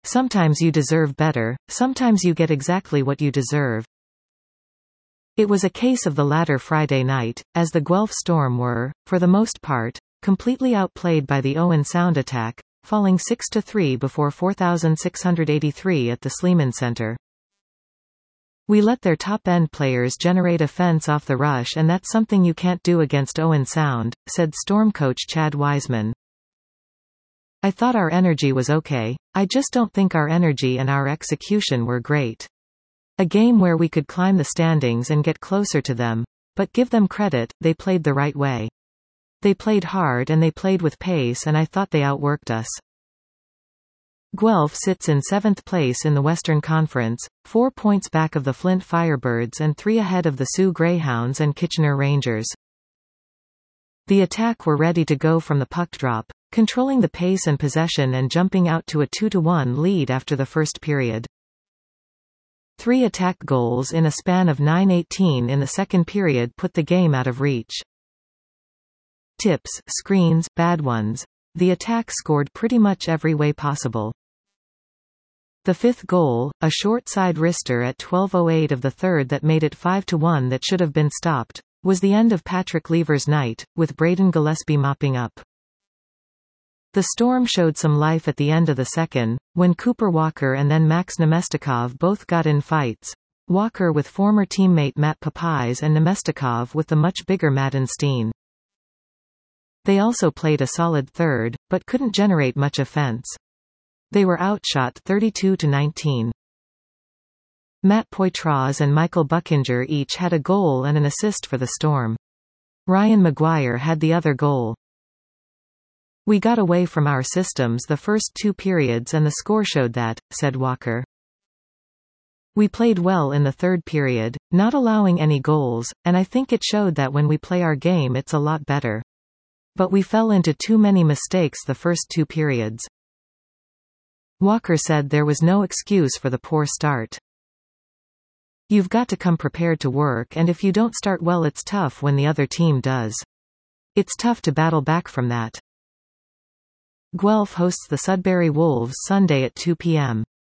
Sometimes you deserve better, sometimes you get exactly what you deserve. It was a case of the latter Friday night, as the Guelph Storm were, for the most part, completely outplayed by the Owen Sound attack, falling 6-3 before 4,683 at the Sleeman Center. We let their top-end players generate offense off the rush, and that's something you can't do against Owen Sound, said Storm coach Chad Wiseman. I thought our energy was okay. I just don't think our energy and our execution were great. A game where we could climb the standings and get closer to them. But give them credit, they played the right way. They played hard and they played with pace, and I thought they outworked us. Guelph sits in 7th place in the Western Conference, 4 points back of the Flint Firebirds and 3 ahead of the Sioux Greyhounds and Kitchener Rangers. The Attack were ready to go from the puck drop, controlling the pace and possession and jumping out to a 2-1 lead after the first period. 3 Attack goals in a span of 9:18 in the second period put the game out of reach. Tips, screens, bad ones. The Attack scored pretty much every way possible. The 5th goal, a short side wrister at 12:08 of the third that made it 5-1 that should have been stopped, was the end of Patrick Lever's night, with Braden Gillespie mopping up. The Storm showed some life at the end of the second, when Cooper Walker and then Max Nemestikov both got in fights, Walker with former teammate Matt Papais and Nemestikov with the much bigger Madden Steen. They also played a solid third, but couldn't generate much offense. They were outshot 32-19. Matt Poitras and Michael Buchinger each had a goal and an assist for the Storm. Ryan Maguire had the other goal. We got away from our systems the first 2 periods and the score showed that, said Walker. We played well in the third period, not allowing any goals, and I think it showed that when we play our game it's a lot better. But we fell into too many mistakes the first 2 periods. Walker said there was no excuse for the poor start. You've got to come prepared to work, and if you don't start well it's tough when the other team does. It's tough to battle back from that. Guelph hosts the Sudbury Wolves Sunday at 2 p.m.